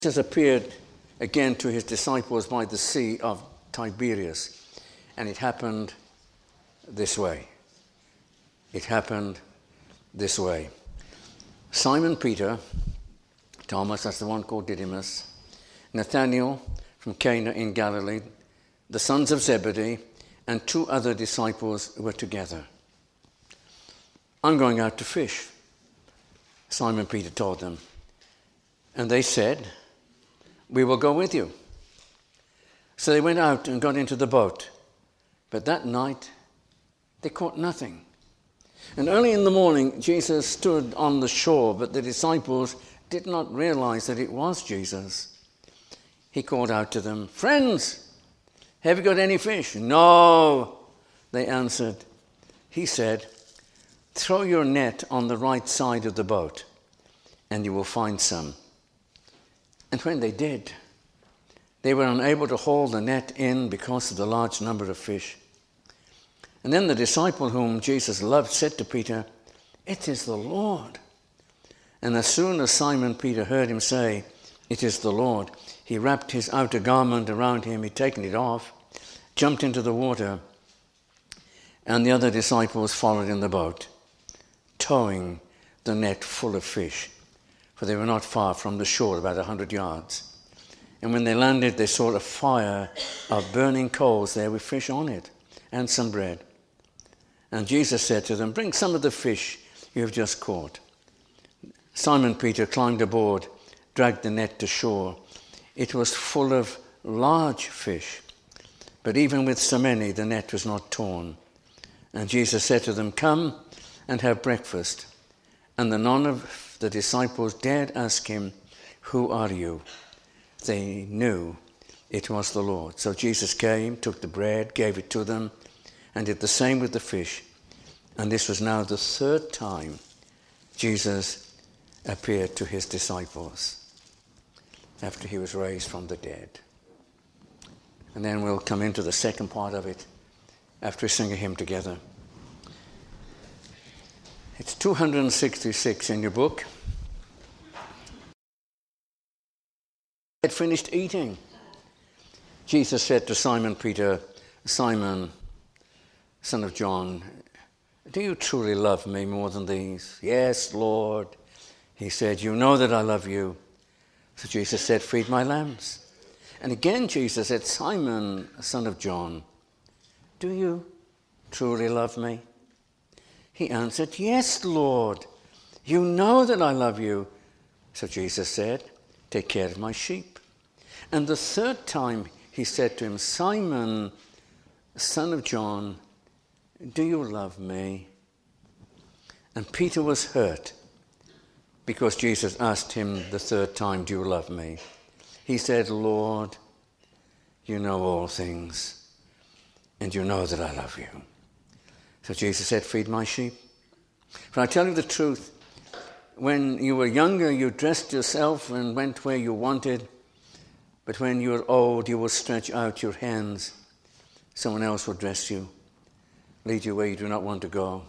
Jesus appeared again to his disciples by the Sea of Tiberias, and it happened this way. Simon Peter, Thomas, that's the one called Didymus, Nathanael from Cana in Galilee, the sons of Zebedee, and 2 other disciples were together. "I'm going out to fish," Simon Peter told them. And they said, "We will go with you." So they went out and got into the boat. But that night they caught nothing. And early in the morning Jesus stood on the shore, but the disciples did not realize that it was Jesus. He called out to them, "Friends, have you got any fish?" "No," they answered. He said, "Throw your net on the right side of the boat, and you will find some." And when they did, they were unable to haul the net in because of the large number of fish. And then the disciple whom Jesus loved said to Peter, "It is the Lord." And as soon as Simon Peter heard him say, "It is the Lord," he wrapped his outer garment around him, he'd taken it off, jumped into the water, and the other disciples followed in the boat, towing the net full of fish, for they were not far from the shore, about 100 yards. And when they landed, they saw a fire of burning coals there with fish on it, and some bread. And Jesus said to them, "Bring some of the fish you have just caught." Simon Peter climbed aboard, dragged the net to shore. It was full of large fish, but even with so many, the net was not torn. And Jesus said to them, "Come and have breakfast." And none of the disciples dared ask him, "Who are you?" They knew it was the Lord. So Jesus came, took the bread, gave it to them, and did the same with the fish. And this was now the 3rd time Jesus appeared to his disciples after he was raised from the dead. And then we'll come into the second part of it after we sing a hymn together. It's 266 in your book. Had finished eating. Jesus said to Simon Peter, "Simon, son of John, do you truly love me more than these?" "Yes, Lord." He said, "You know that I love you." So Jesus said, "Feed my lambs." And again Jesus said, "Simon, son of John, do you truly love me?" He answered, "Yes, Lord, you know that I love you." So Jesus said, "Take care of my sheep." And the 3rd time he said to him, "Simon, son of John, do you love me?" And Peter was hurt because Jesus asked him the 3rd time, "Do you love me?" He said, "Lord, you know all things, and you know that I love you." So Jesus said, "Feed my sheep. For I tell you the truth, when you were younger, you dressed yourself and went where you wanted. But when you are old, you will stretch out your hands. Someone else will dress you, lead you where you do not want to go."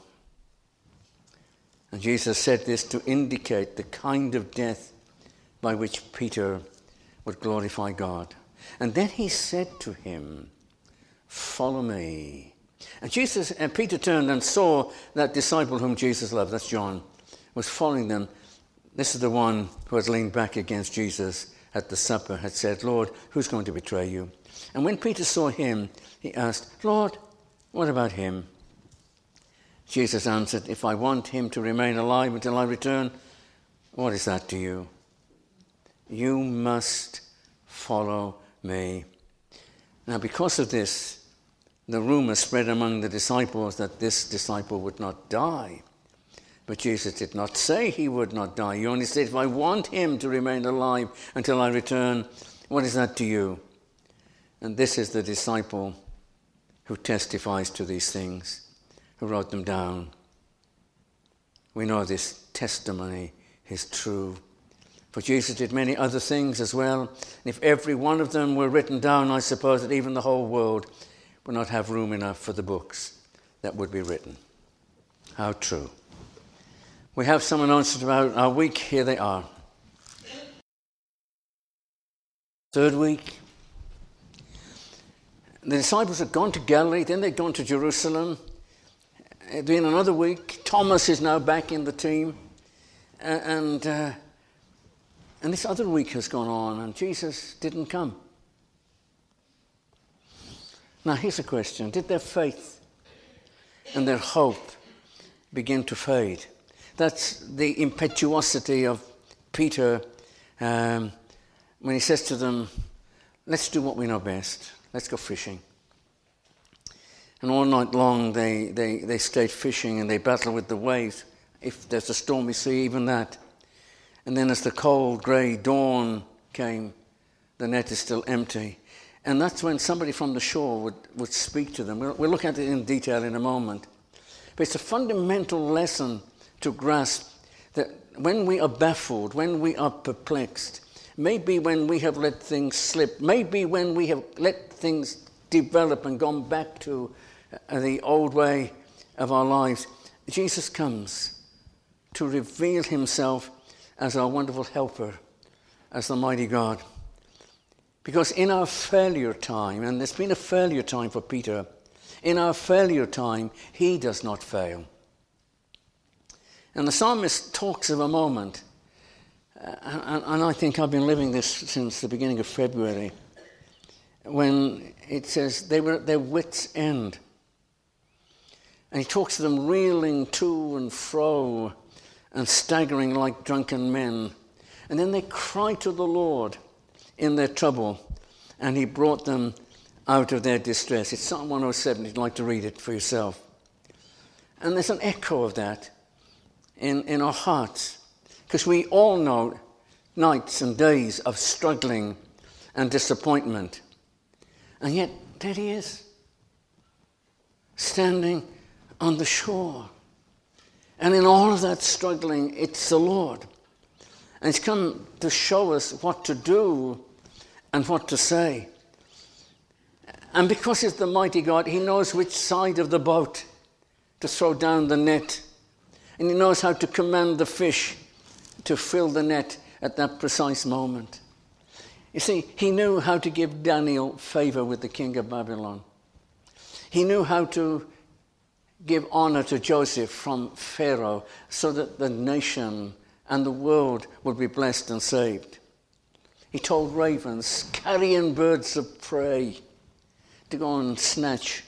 And Jesus said this to indicate the kind of death by which Peter would glorify God. And then he said to him, "Follow me." And Peter turned and saw that disciple whom Jesus loved, that's John, was following them. This is the one who had leaned back against Jesus at the supper, had said, "Lord, who's going to betray you?" And when Peter saw him, he asked, "Lord, what about him?" Jesus answered, "If I want him to remain alive until I return, what is that to you? You must follow me." Now, because of this, the rumor spread among the disciples that this disciple would not die. But Jesus did not say he would not die. He only said, "If I want him to remain alive until I return, what is that to you?" And this is the disciple who testifies to these things, who wrote them down. We know this testimony is true. For Jesus did many other things as well. And if every one of them were written down, I suppose that even the whole world would not have room enough for the books that would be written. How true. We have some announcements about our week. Here they are. Third week, the disciples had gone to Galilee, then they'd gone to Jerusalem. It'd been another week. Thomas is now back in the team. And this other week has gone on, and Jesus didn't come. Now, here's a question. Did their faith and their hope begin to fade? That's the impetuosity of Peter when he says to them, let's do what we know best. Let's go fishing. And all night long they stayed fishing and they battled with the waves. If there's a stormy sea, even that. And then as the cold, grey dawn came, the net is still empty. And that's when somebody from the shore would speak to them. We'll look at it in detail in a moment. But it's a fundamental lesson to grasp that when we are baffled, when we are perplexed, maybe when we have let things slip, maybe when we have let things develop and gone back to the old way of our lives, Jesus comes to reveal himself as our wonderful helper, as the mighty God. Because in our failure time, and there's been a failure time for Peter, in our failure time, he does not fail. And the psalmist talks of a moment, and I think I've been living this since the beginning of February, when it says they were at their wits' end. And he talks to them reeling to and fro and staggering like drunken men. And then they cry to the Lord in their trouble, and he brought them out of their distress. It's Psalm 107, if you'd like to read it for yourself. And there's an echo of that in our hearts, because we all know nights and days of struggling and disappointment. And yet, there he is, standing on the shore. And in all of that struggling, it's the Lord. And he's come to show us what to do and what to say. And because he's the mighty God, he knows which side of the boat to throw down the net. And he knows how to command the fish to fill the net at that precise moment. You see, he knew how to give Daniel favor with the king of Babylon. He knew how to give honor to Joseph from Pharaoh so that the nation and the world would be blessed and saved. He told ravens, carrion birds of prey, to go and snatch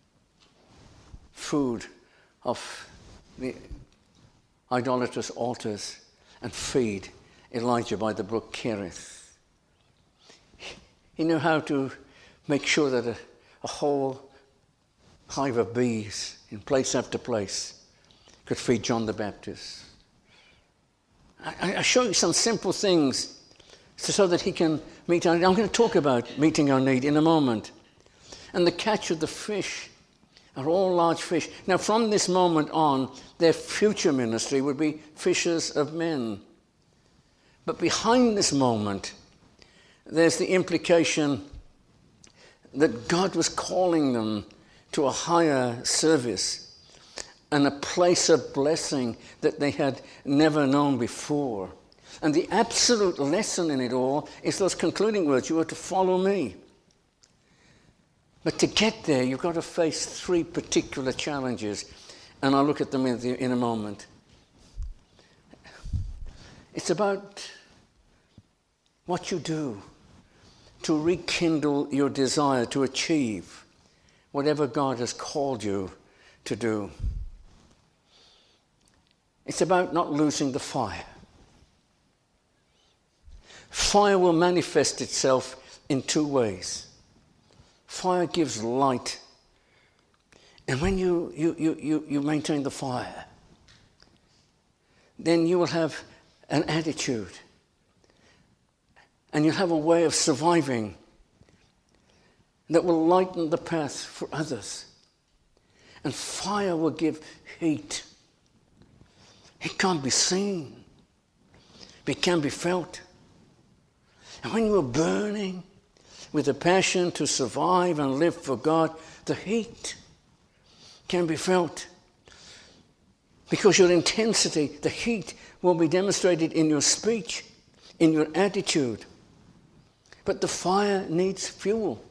food off the idolatrous altars and feed Elijah by the brook Cherith. He knew how to make sure that a whole hive of bees in place after place could feed John the Baptist. I show you some simple things so that he can meet our need. I'm going to talk about meeting our need in a moment. And the catch of the fish are all large fish. Now, from this moment on, their future ministry would be fishers of men. But behind this moment, there's the implication that God was calling them to a higher service and a place of blessing that they had never known before. And the absolute lesson in it all is those concluding words, you are to follow me. But to get there, you've got to face three particular challenges, and I'll look at them in a moment. It's about what you do to rekindle your desire to achieve whatever God has called you to do. It's about not losing the fire. Fire will manifest itself in two ways. Fire gives light. And when you maintain the fire, then you will have an attitude. And you'll have a way of surviving that will lighten the path for others. And fire will give heat. It can't be seen, but it can be felt. And when you are burning with a passion to survive and live for God, the heat can be felt. Because your intensity, the heat, will be demonstrated in your speech, in your attitude. But the fire needs fuel.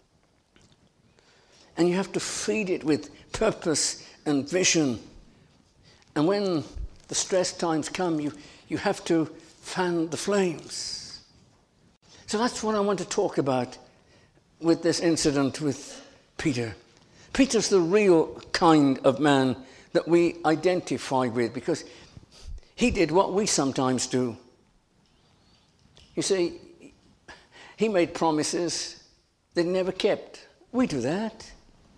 And you have to feed it with purpose and vision. And when the stress times come, you have to fan the flames. So that's what I want to talk about with this incident with Peter. Peter's the real kind of man that we identify with, because he did what we sometimes do. You see, he made promises that he never kept. We do that.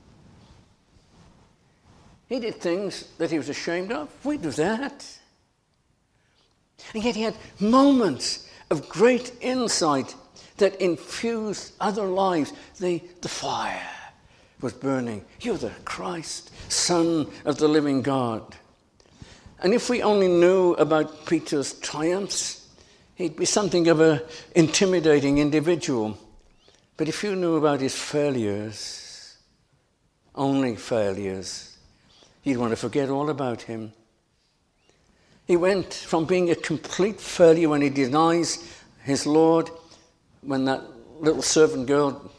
He did things that he was ashamed of. We do that. And yet he had moments of great insight that infused other lives. The fire was burning. You're the Christ, Son of the living God. And if we only knew about Peter's triumphs, he'd be something of an intimidating individual. But if you knew about his failures, only failures, you'd want to forget all about him. He went from being a complete failure when he denies his Lord, when that little servant girl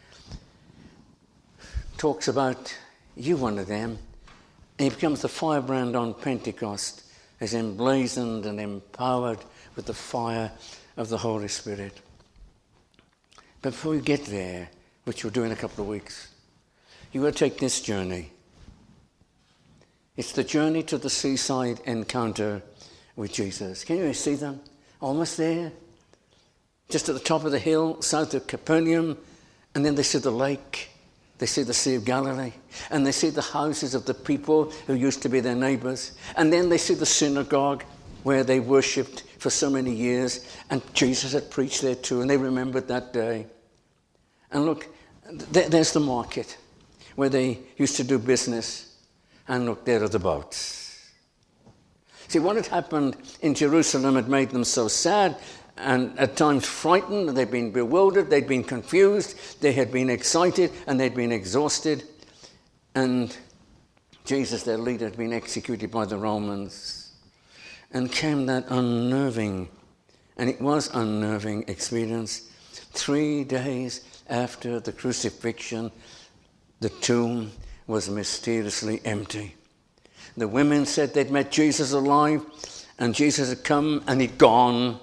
talks about, you one of them, and he becomes the firebrand on Pentecost, is emblazoned and empowered with the fire of the Holy Spirit. But before you get there, which we'll do in a couple of weeks, you got to take this journey. It's the journey to the seaside encounter with Jesus. Can you see them? Almost there. Just at the top of the hill, south of Capernaum, and then they see the lake. They see the Sea of Galilee, and they see the houses of the people who used to be their neighbors. And then they see the synagogue where they worshipped for so many years, and Jesus had preached there too, and they remembered that day. And look, there's the market where they used to do business. And look, there are the boats. See, what had happened in Jerusalem had made them so sad and at times frightened. They'd been bewildered, they'd been confused, they had been excited, and they'd been exhausted. And Jesus, their leader, had been executed by the Romans. And came that unnerving, and it was unnerving experience. 3 days after the crucifixion, the tomb was mysteriously empty. The women said they'd met Jesus alive, and Jesus had come and he'd gone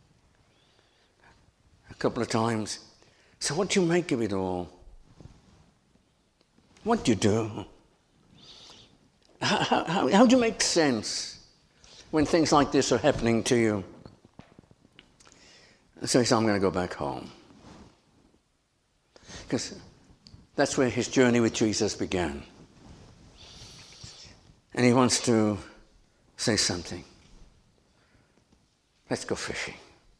a couple of times. So what do you make of it all? What do you do? How do you make sense when things like this are happening to you? So he said, I'm going to go back home. Because that's where his journey with Jesus began. And he wants to say something. Let's go fishing.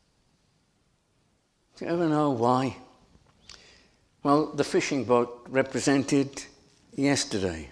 Do you ever know why? Well, the fishing boat represented yesterday.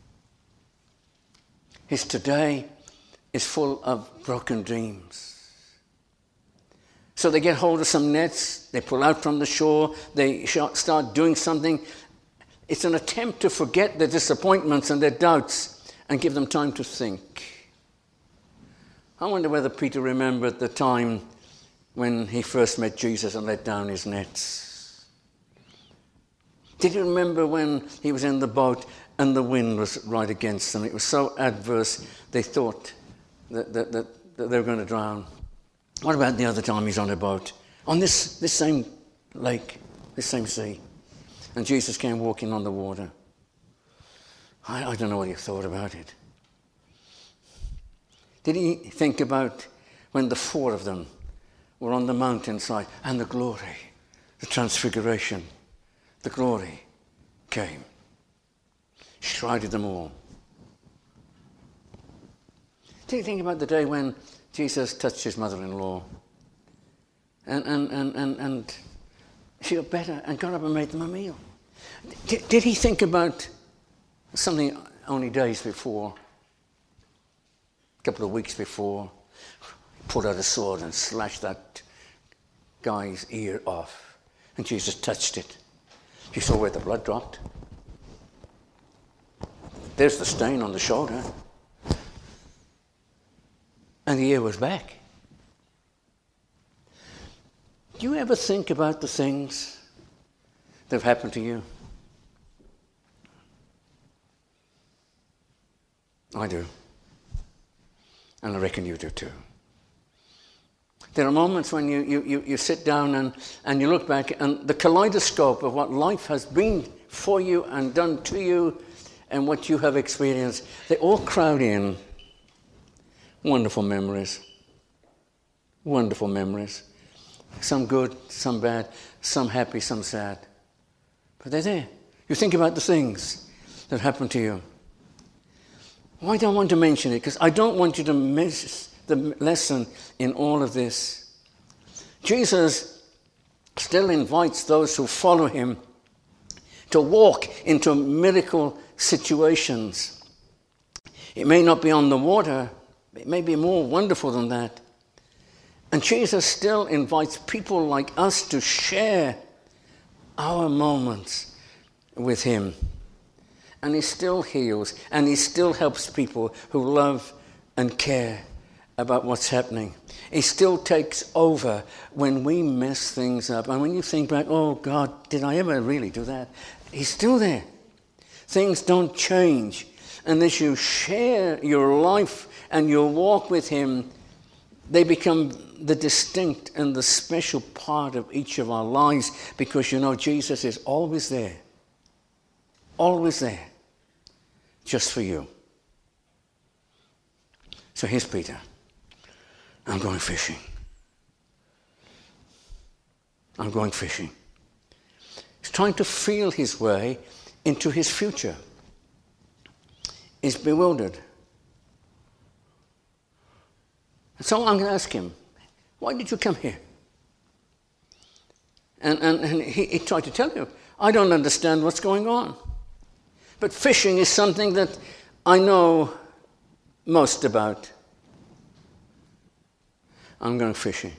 His today is full of broken dreams. So they get hold of some nets, they pull out from the shore, they start doing something. It's an attempt to forget their disappointments and their doubts and give them time to think. I wonder whether Peter remembered the time when he first met Jesus and let down his nets. Did he remember when he was in the boat and the wind was right against them? It was so adverse they thought that they were going to drown. What about the other time he's on a boat? On this same lake, this same sea. And Jesus came walking on the water. I don't know what he thought about it. Did he think about when the four of them were on the mountainside and the glory, the transfiguration, the glory came, shrouded them all? Did you think about the day when Jesus touched his mother-in-law and she got better and got up and made them a meal? Did he think about something only days before, a couple of weeks before, pulled out a sword and slashed that guy's ear off, and Jesus touched it? You saw where the blood dropped. There's the stain on the shoulder. And the ear was back. Do you ever think about the things that have happened to you? I do. And I reckon you do too. There are moments when you sit down and you look back, and the kaleidoscope of what life has been for you and done to you and what you have experienced, they all crowd in. Wonderful memories. Wonderful memories. Some good, some bad, some happy, some sad. But they're there. You think about the things that happened to you. Why do I want to mention it? Because I don't want you to miss the lesson in all of this. Jesus still invites those who follow him to walk into miracle situations. It may not be on the water. It may be more wonderful than that. And Jesus still invites people like us to share our moments with him. And he still heals, and he still helps people who love and care about what's happening. He still takes over when we mess things up. And when you think back, oh God, did I ever really do that? He's still there. Things don't change unless you share your life and your walk with him. They become the distinct and the special part of each of our lives, because you know Jesus is always there. Always there. Just for you. So here's Peter. I'm going fishing. I'm going fishing. He's trying to feel his way into his future. He's bewildered. And so I'm going to ask him, why did you come here? And he tried to tell you, I don't understand what's going on. But fishing is something that I know most about. I'm going fishing.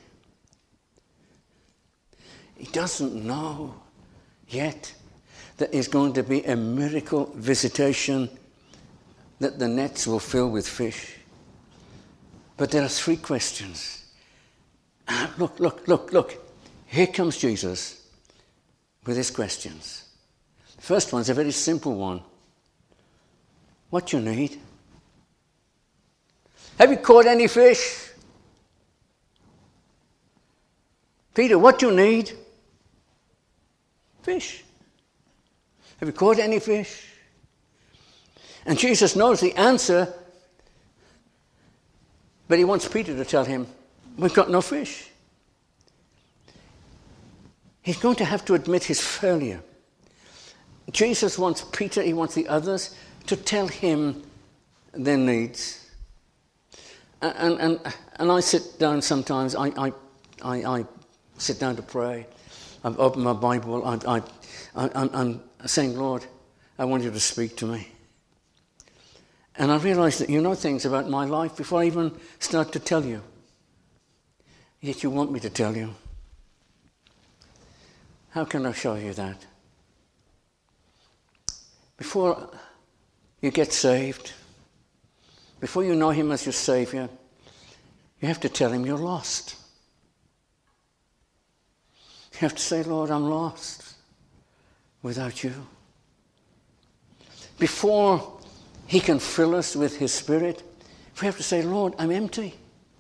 He doesn't know yet that there's going to be a miracle visitation, that the nets will fill with fish. But there are three questions. Look. Here comes Jesus with his questions. The first one's a very simple one. What you need? Have you caught any fish? Peter, what you need? Fish. Have you caught any fish? And Jesus knows the answer, but he wants Peter to tell him, we've got no fish. He's going to have to admit his failure. Jesus wants Peter, he wants the others, to tell him their needs. And I sit down sometimes, I sit down to pray. I've opened my Bible, I'm saying, Lord, I want you to speak to me. And I realize that you know things about my life before I even start to tell you. Yet you want me to tell you. How can I show you that? Before you get saved, before you know him as your Savior, you have to tell him you're lost. You have to say, Lord, I'm lost without you. Before he can fill us with his Spirit, we have to say, Lord, I'm empty.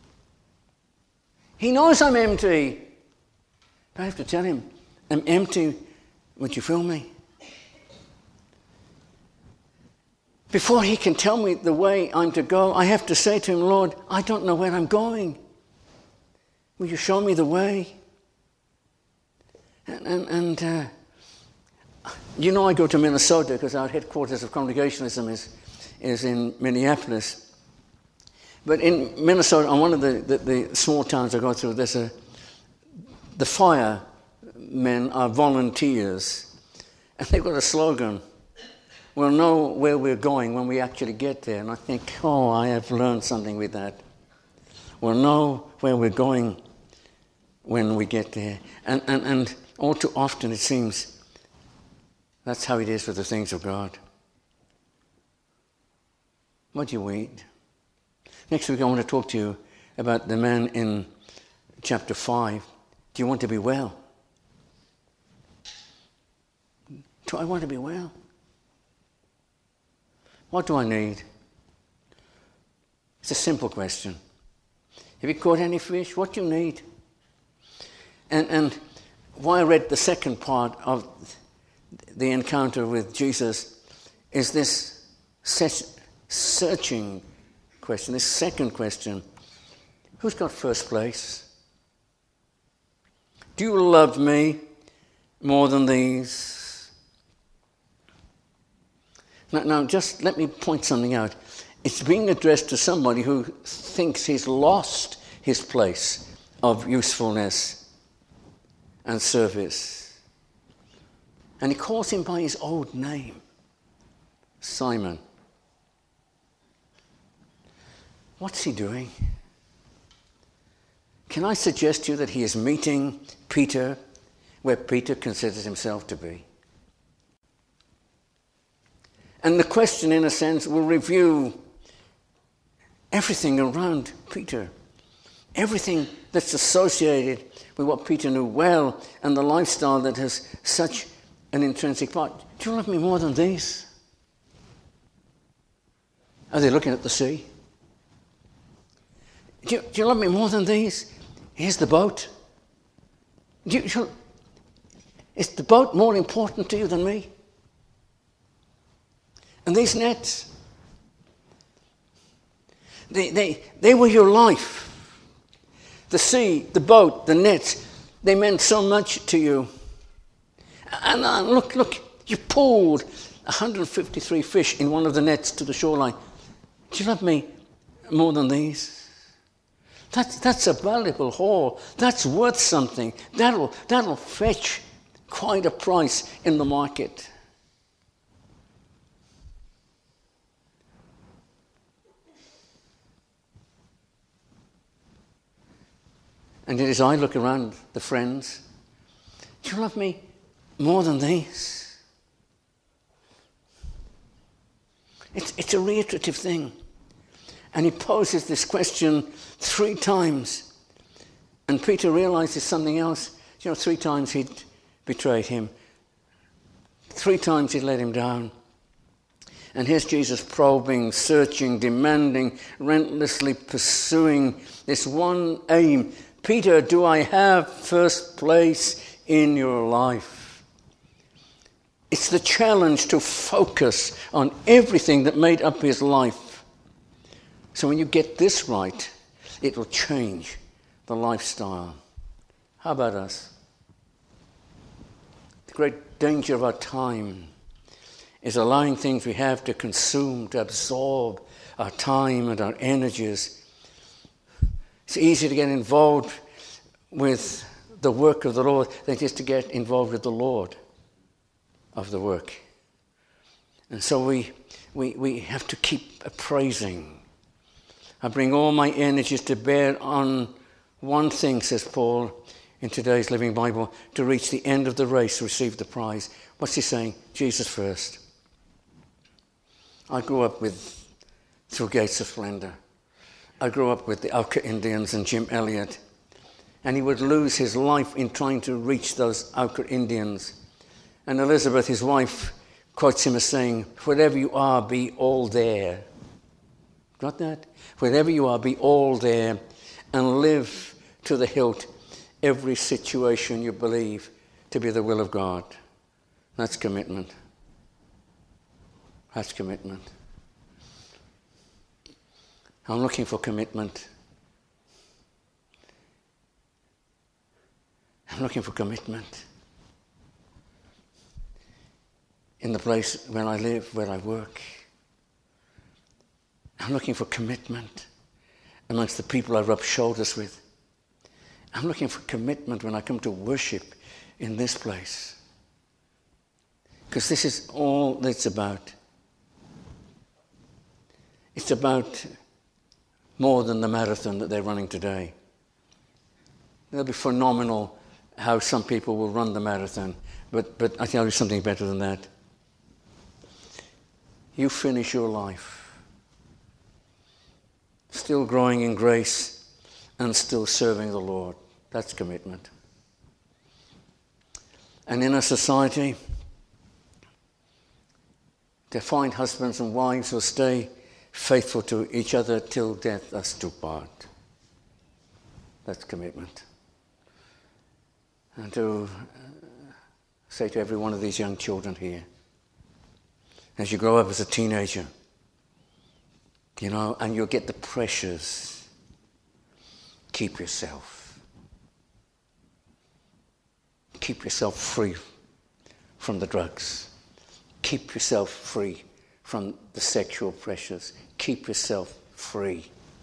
He knows I'm empty. But I have to tell him, I'm empty. Would you fill me? Before he can tell me the way I'm to go, I have to say to him, Lord, I don't know where I'm going. Will you show me the way? And you know, I go to Minnesota because our headquarters of Congregationalism is in Minneapolis. But in Minnesota, on one of the small towns I go through, the firemen are volunteers. And they've got a slogan, we'll know where we're going when we actually get there. And I think, oh, I have learned something with that. We'll know where we're going when we get there. And all too often, it seems, that's how it is with the things of God. What do you eat? Next week I want to talk to you about the man in chapter 5. Do you want to be well? Do I want to be well? What do I need? It's a simple question. Have you caught any fish? What do you need? And why I read the second part of the encounter with Jesus is this searching question, this second question. Who's got first place? Do you love me more than these? Now, just let me point something out. It's being addressed to somebody who thinks he's lost his place of usefulness and service. And he calls him by his old name, Simon. What's he doing? Can I suggest to you that he is meeting Peter where Peter considers himself to be? And the question, in a sense, will review everything around Peter. Everything that's associated with what Peter knew well and the lifestyle that has such an intrinsic part. Do you love me more than these? Are they looking at the sea? Do you love me more than these? Here's the boat. Is the boat more important to you than me? And these nets, they were your life. The sea, the boat, the nets, they meant so much to you. And look, you pulled 153 fish in one of the nets to the shoreline. Do you love me more than these? That's a valuable haul. That's worth something. That'll fetch quite a price in the market. And as I look around the friends, do you love me more than these? It's a reiterative thing. And he poses this question 3 times. And Peter realizes something else. 3 times he'd betrayed him. 3 times he'd let him down. And here's Jesus probing, searching, demanding, relentlessly pursuing this one aim. Peter, do I have first place in your life? It's the challenge to focus on everything that made up his life. So when you get this right, it will change the lifestyle. How about us? The great danger of our time is allowing things we have to consume, to absorb our time and our energies. It's easy to get involved with the work of the Lord than just to get involved with the Lord of the work. And so we have to keep praising. I bring all my energies to bear on one thing, says Paul in today's Living Bible, to reach the end of the race, receive the prize. What's he saying? Jesus first. I grew up with Through Gates of Splendor. I grew up with the Auca Indians and Jim Elliot. And he would lose his life in trying to reach those Auca Indians. And Elizabeth, his wife, quotes him as saying, wherever you are, be all there. Got that? Wherever you are, be all there and live to the hilt every situation you believe to be the will of God. That's commitment. That's commitment. I'm looking for commitment. I'm looking for commitment in the place where I live, where I work. I'm looking for commitment amongst the people I rub shoulders with. I'm looking for commitment when I come to worship in this place. Because this is all that it's about. It's about more than the marathon that they're running today. It'll be phenomenal how some people will run the marathon, but I tell you something better than that. You finish your life still growing in grace and still serving the Lord. That's commitment. And in a society, to find husbands and wives who stay faithful to each other till death us do part. That's commitment. And to say to every one of these young children here, as you grow up as a teenager, and you'll get the pressures, keep yourself. Keep yourself free from the drugs. Keep yourself free from the sexual pressures. Keep yourself free.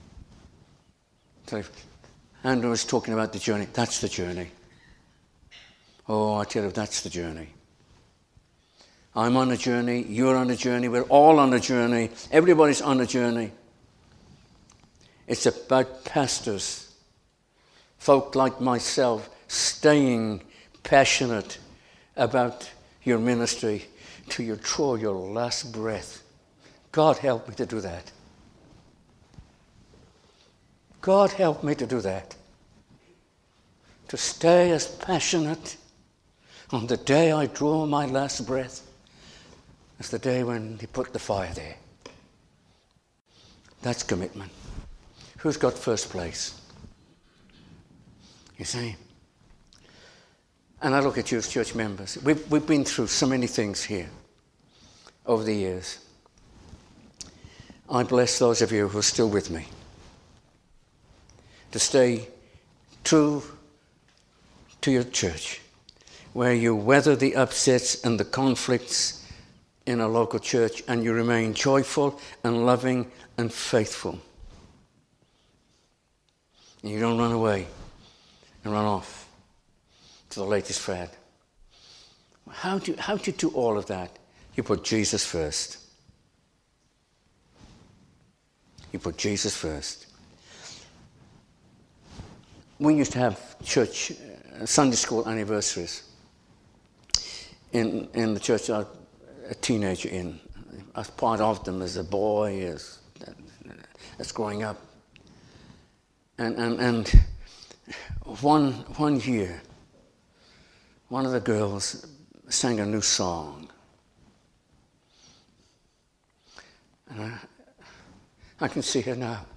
So if Andrew was talking about the journey, that's the journey. Oh, I tell you, that's the journey. I'm on a journey, you're on a journey, we're all on a journey, everybody's on a journey. It's about pastors, folk like myself, staying passionate about your ministry till you draw your last breath. God help me to do that. God help me to do that. To stay as passionate on the day I draw my last breath as the day when He put the fire there. That's commitment. Who's got first place? You see? And I look at you as church members. We've been through so many things here over the years. I bless those of you who are still with me to stay true to your church, where you weather the upsets and the conflicts in a local church and you remain joyful and loving and faithful. And you don't run away and run off to the latest fad. How do you do all of that? You put Jesus first. You put Jesus first. We used to have church, Sunday school anniversaries in the church I was a teenager in. I was part of them as a boy, as growing up. And one year, one of the girls sang a new song. And I can see her now.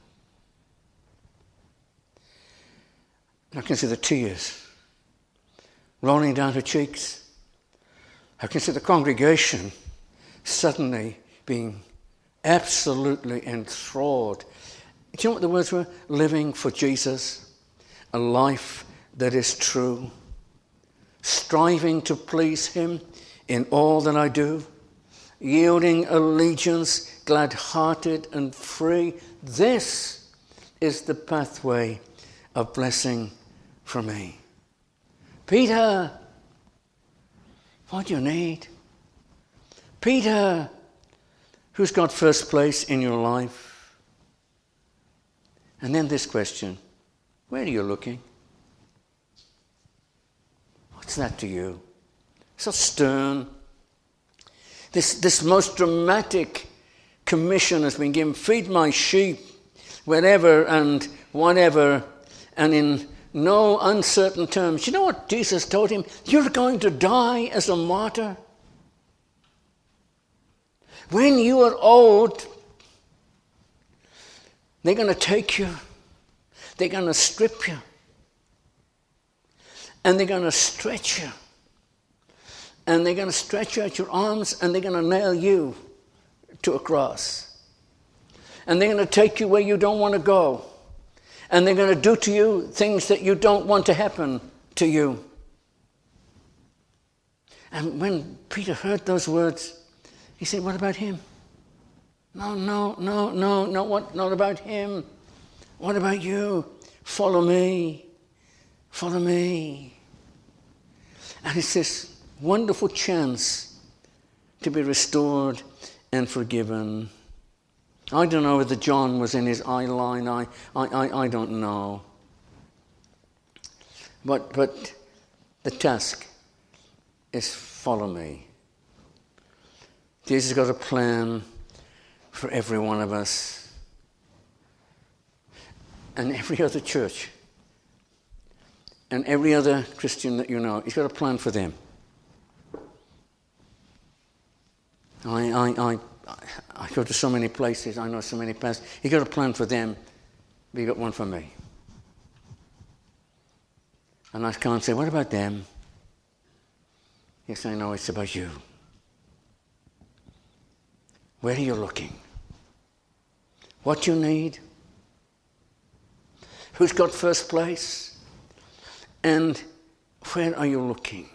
I can see the tears rolling down her cheeks. I can see the congregation suddenly being absolutely enthralled. Do you know what the words were? Living for Jesus, a life that is true, striving to please Him in all that I do, yielding allegiance, glad-hearted and free. This is the pathway of blessing for me. Peter, what do you need? Peter, who's got first place in your life? And then this question, where are you looking? What's that to you? So stern. This most dramatic commission has been given. Feed my sheep, wherever and whatever, and in no uncertain terms. You know what Jesus told him? You're going to die as a martyr. When you are old, they're going to take you. They're going to strip you. And they're going to stretch you. And they're going to stretch out your arms and they're going to nail you to a cross. And they're going to take you where you don't want to go. And they're going to do to you things that you don't want to happen to you. And when Peter heard those words, he said, what about him? No, what? Not about him. What about you? Follow me. Follow me. And it's this wonderful chance to be restored and forgiven. I don't know whether John was in his eye line. I don't know. But the task is follow me. Jesus has got a plan for every one of us. And every other church. And every other Christian that you know, He's got a plan for them. I go to so many places. I know so many pastors. You got a plan for them, but you got one for me. And I can't say, what about them? You say, no, it's about you. Where are you looking? What you need? Who's got first place? And where are you looking?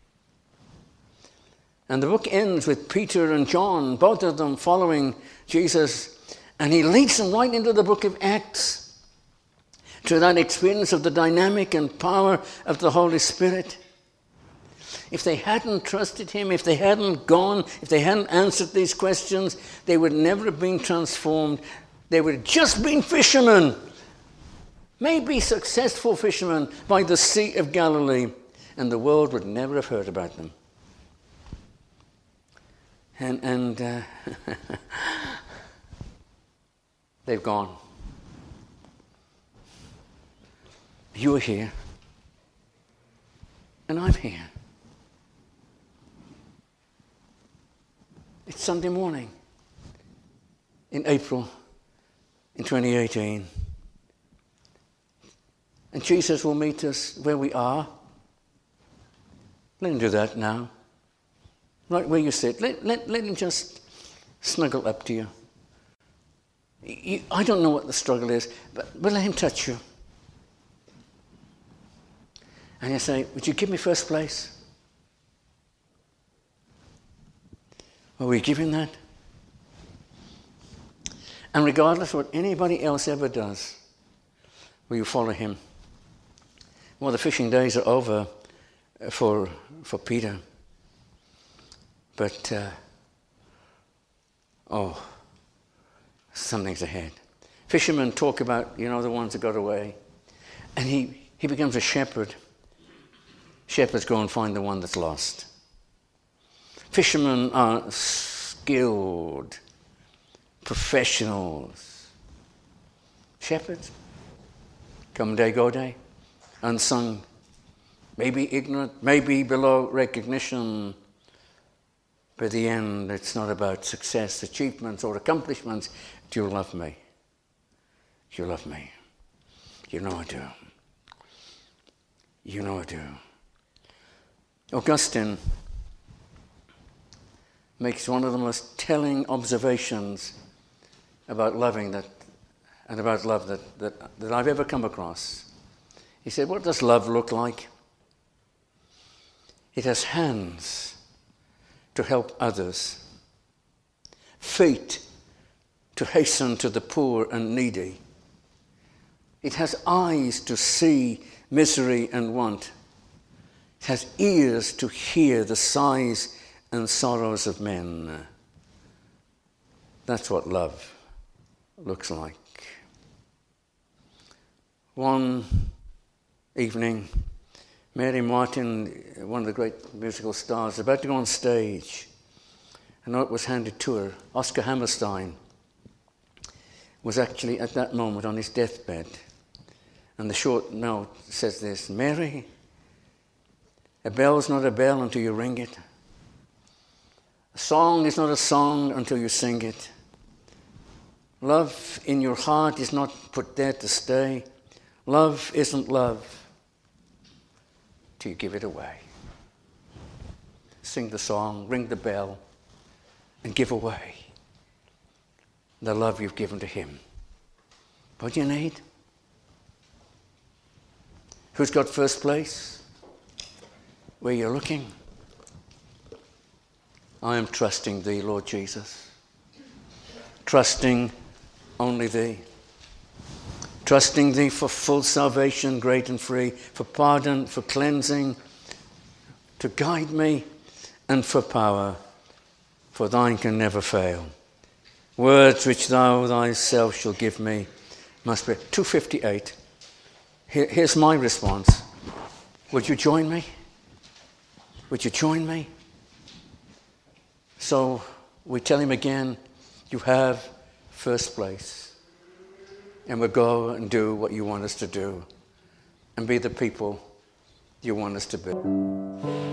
And the book ends with Peter and John, both of them following Jesus, and he leads them right into the book of Acts, to that experience of the dynamic and power of the Holy Spirit. If they hadn't trusted him, if they hadn't gone, if they hadn't answered these questions, they would never have been transformed. They would have just been fishermen, maybe successful fishermen by the Sea of Galilee, and the world would never have heard about them. And they've gone. You're here, and I'm here. It's Sunday morning in April in 2018. And Jesus will meet us where we are. Let him do that now. Right where you sit. Let him just snuggle up to you. I don't know what the struggle is, but let him touch you. And you say, would you give me first place? Will we give him that? And regardless of what anybody else ever does, will you follow him? Well, the fishing days are over for Peter. But, something's ahead. Fishermen talk about, the ones that got away. And he becomes a shepherd. Shepherds go and find the one that's lost. Fishermen are skilled professionals. Shepherds, come day, go day, unsung, maybe ignorant, maybe below recognition. But at the end, it's not about success, achievements, or accomplishments. Do you love me? Do you love me? You know I do. You know I do. Augustine makes one of the most telling observations about loving and about love that I've ever come across. He said, what does love look like? It has hands to help others, feet to hasten to the poor and needy. It has eyes to see misery and want. It has ears to hear the sighs and sorrows of men. That's what love looks like. One evening, Mary Martin, one of the great musical stars, about to go on stage. A note was handed to her. Oscar Hammerstein was actually at that moment on his deathbed. And the short note says this: Mary, a bell's not a bell until you ring it. A song is not a song until you sing it. Love in your heart is not put there to stay. Love isn't love till you give it away. Sing the song, ring the bell, and give away the love you've given to him. What do you need? Who's got first place? Where you're looking? I am trusting thee, Lord Jesus. Trusting only thee. Trusting thee for full salvation, great and free, for pardon, for cleansing, to guide me, and for power, for thine can never fail. Words which thou thyself shall give me must be. 258. Here's my response. Would you join me? Would you join me? So we tell him again, you have first place. And we'll go and do what you want us to do and be the people you want us to be.